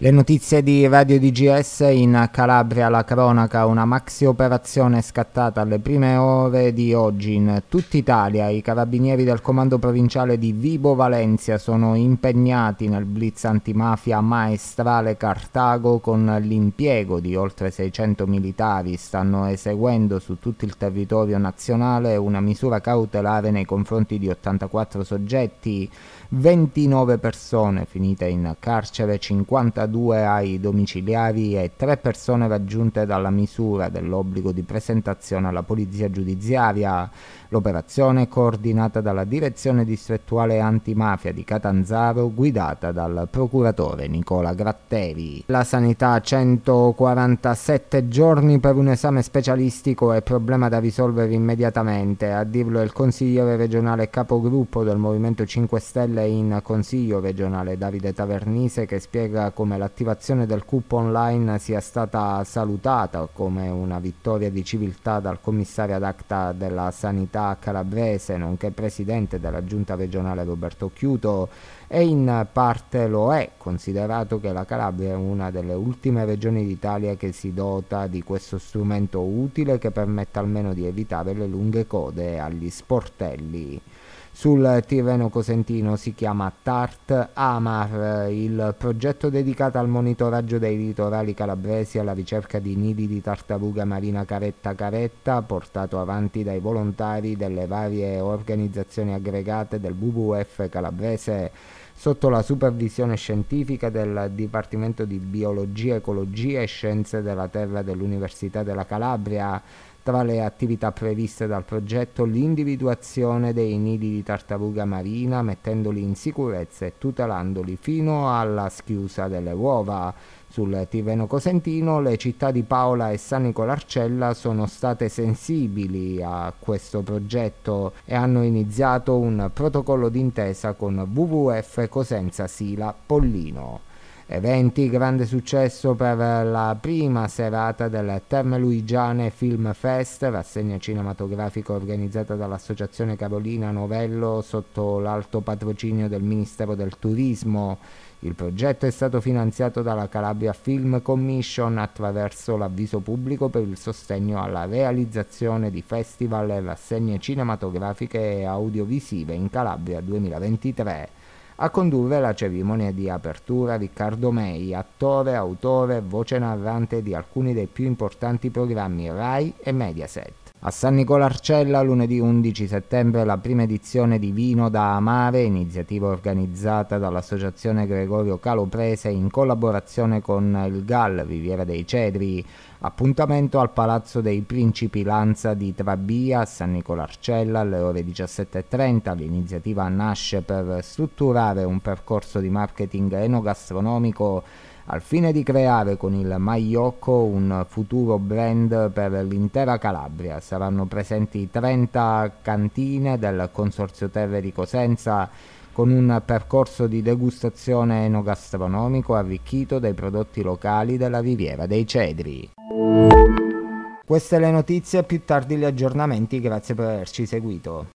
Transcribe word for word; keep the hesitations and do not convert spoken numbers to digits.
Le notizie di Radio D G S. In Calabria la cronaca, una maxi operazione scattata alle prime ore di oggi in tutta Italia. I carabinieri del comando provinciale di Vibo Valentia sono impegnati nel blitz antimafia Maestrale Cartago con l'impiego di oltre seicento militari. Stanno eseguendo su tutto il territorio nazionale una misura cautelare nei confronti di ottantaquattro soggetti, ventinove persone finite in carcere, cinquantadue ai domiciliari e tre persone raggiunte dalla misura dell'obbligo di presentazione alla polizia giudiziaria. L'operazione è coordinata dalla direzione distrettuale antimafia di Catanzaro, guidata dal procuratore Nicola Gratteri. La sanità: centoquarantasette giorni per un esame specialistico è problema da risolvere immediatamente. A dirlo è il consigliere regionale capogruppo del Movimento cinque Stelle in Consiglio regionale Davide Tavernise, che spiega come l'attivazione del C U P online sia stata salutata come una vittoria di civiltà dal commissario ad acta della sanità calabrese, nonché presidente della giunta regionale Roberto Chiuto, e in parte lo è, considerato che la Calabria è una delle ultime regioni d'Italia che si dota di questo strumento utile che permette almeno di evitare le lunghe code agli sportelli. Sul Tirreno Cosentino si chiama TART Amar, il progetto dedicato al monitoraggio dei litorali calabresi e alla ricerca di nidi di tartaruga marina caretta caretta, portato avanti dai volontari delle varie organizzazioni aggregate del W W F calabrese sotto la supervisione scientifica del Dipartimento di Biologia, Ecologia e Scienze della Terra dell'Università della Calabria. Tra le attività previste dal progetto, l'individuazione dei nidi di tartaruga marina, mettendoli in sicurezza e tutelandoli fino alla schiusa delle uova. Sul Tirreno Cosentino le città di Paola e San Nicolarcella sono state sensibili a questo progetto e hanno iniziato un protocollo d'intesa con W W F Cosenza Sila Pollino. Eventi: grande successo per la prima serata del Terme Luigiane Film Fest, rassegna cinematografica organizzata dall'Associazione Carolina Novello sotto l'alto patrocinio del Ministero del Turismo. Il progetto è stato finanziato dalla Calabria Film Commission attraverso l'avviso pubblico per il sostegno alla realizzazione di festival e rassegne cinematografiche e audiovisive in Calabria duemilaventitré. A condurre la cerimonia di apertura Riccardo Mei, attore, autore e voce narrante di alcuni dei più importanti programmi Rai e Mediaset. A San Nicolarcella lunedì undici settembre la prima edizione di Vino da Amare, iniziativa organizzata dall'Associazione Gregorio Caloprese in collaborazione con il G A L Riviera dei Cedri. Appuntamento al Palazzo dei Principi Lanza di Trabia a San Nicolarcella alle ore diciassette e trenta. L'iniziativa nasce per strutturare un percorso di marketing enogastronomico al fine di creare con il Maiocco un futuro brand per l'intera Calabria. Saranno presenti trenta cantine del Consorzio Terre di Cosenza con un percorso di degustazione enogastronomico arricchito dai prodotti locali della Riviera dei Cedri. Queste le notizie, più tardi gli aggiornamenti, grazie per averci seguito.